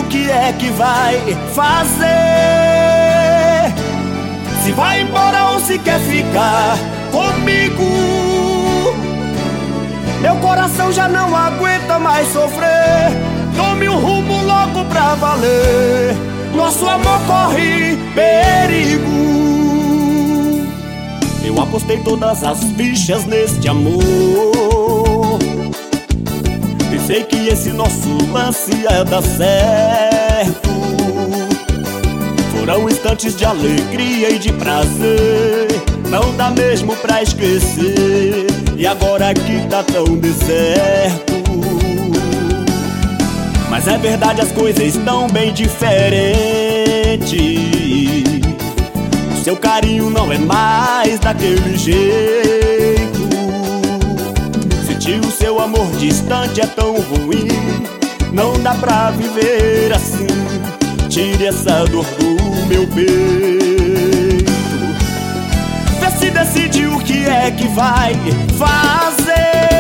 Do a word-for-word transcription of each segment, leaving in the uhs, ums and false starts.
que é que vai fazer. Se vai embora ou se quer ficar comigo. Meu coração já não aguenta mais sofrer. Tome um rumo logo pra valer. Nosso amor corre perigo. Eu apostei todas as fichas neste amor. Pensei que esse nosso lance ia dar certo. Foram instantes de alegria e de prazer. Não dá mesmo pra esquecer. E agora que tá tão deserto. Mas é verdade, as coisas estão bem diferentes. O seu carinho não é mais daquele jeito. Sentir o seu amor distante é tão ruim. Não dá pra viver assim. Tire essa dor do meu peito. Vê se decide o que é que vai fazer.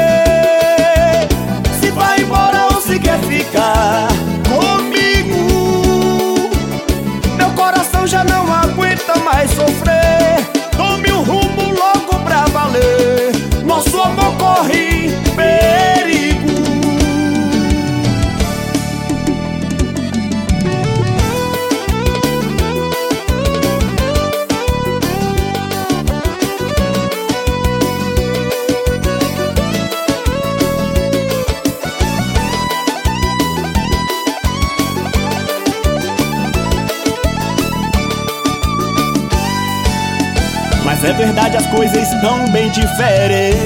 Se vai embora ou se quer ficar comigo. Meu coração já não aguenta mais sofrer. Tome um rumo logo pra valer. Nosso amor corre perigo. Mas é verdade, as coisas estão bem diferentes.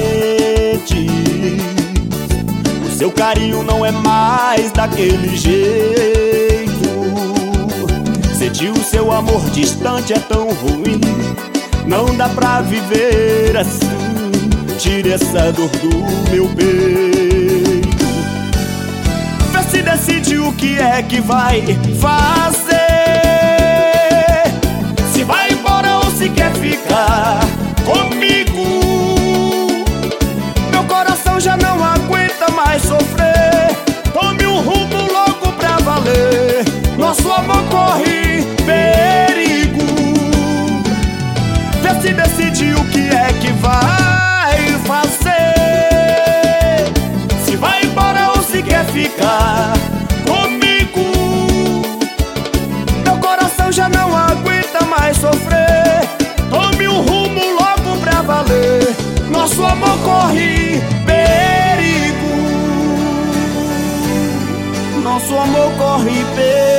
O seu carinho não é mais daquele jeito. Sentir o seu amor distante é tão ruim. Não dá pra viver assim. Tire essa dor do meu peito. Vê se decide o que é que vai fazer. Se vai embora ou se quer ficar comigo. Meu coração já não aguenta mais sofrer. Tome um rumo logo pra valer. Nosso amor corre perigo. Vê se decide o que é que vai fazer. Se vai embora ou se quer ficar comigo. Meu coração já não aguenta mais sofrer. Tome um rumo logo pra valer. Nosso amor corre perigo. Nosso amor corre perigo.